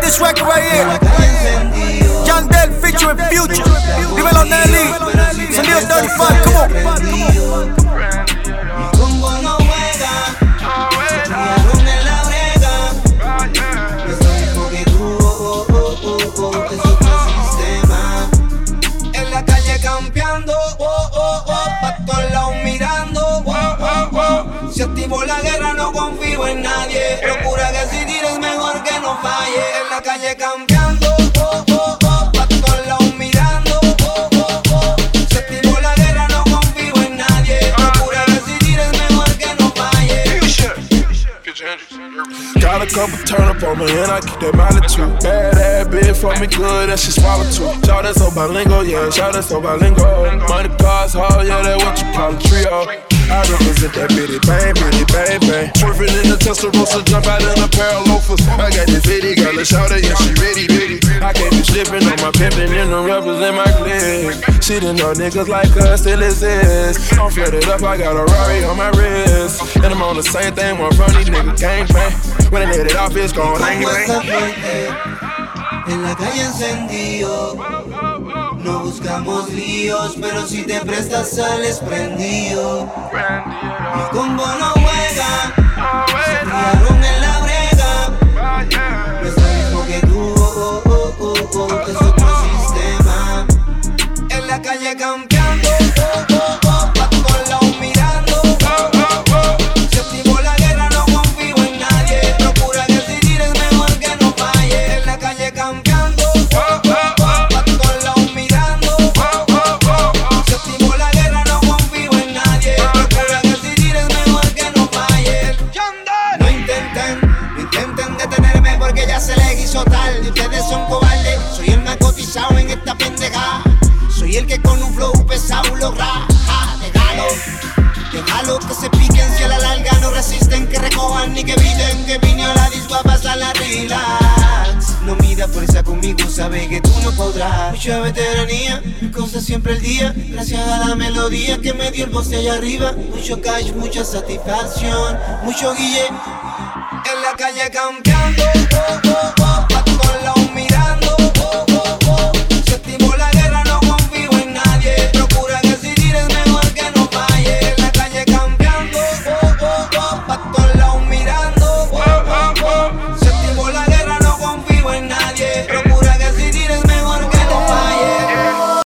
this record right here. John Del featuring Future. Dímelo Nelly. Sonido 35, come on. Combo no juega, se criaron en la brega. Es lo mismo que tú, es otro sistema. En la calle campeando, pa' todos lados mirando. Si activo la guerra no confío en nadie. Procura que si tires mejor que no falle. En la calle campeando, pa' todos lados mirando. Si activo la guerra no confío en nadie. Procura que si tires mejor que no falle. Got a couple turn up on me and I keep that mileage too. Bad ass bitch for me good and she swallow too. Shout that so bilingual, yeah, shout that so bilingual. Money, cars, hard, yeah, that what you call a trio. I represent that bitty bang, bang. Twerking in the Testarossa, jump out in a pair of loafers. I got this bitty girl, shout it, yeah, she ready. I can't be slipping on my pimpin' and the rubbers in my click. She didn't know niggas like us still exist. I'm flooded up, I got a Rari on my wrist. And I'm on the same thing, one from these niggas gangbang. When I let it off, it's gon' bang, bang. En la calle encendido, no buscamos líos, pero si te prestas sales prendido. Mi combo no juega, se criaron en la brega. No es lo mismo que tú, es otro sistema. En la calle campeando, pa' todos lados mirando. Si activo la guerra no confío en nadie. Procura que si tires mejor que no falle. En la calle campeando, pa' todos lados mirando. Si activo la guerra no confío en nadie. Procura que si tires mejor que no falle. No intenten detenerme porque ya se les hizo tarde. Ustedes son cobardes, soy el más cotizado en esta pendeja. Soy el que con un flow pesado lo raja. Déjalo que se piquen si a la larga no resisten. Que recojan ni que eviten. Que vine a la disco a pasar la relax. No mida fuerza conmigo, sabe que tú no podrás. Mucha veteranía, cosas siempre el día. Gracias a la melodía que me dio el voz de allá arriba. Mucho cash, mucha satisfacción. Mucho guille. En la calle campeando, pa' todos lados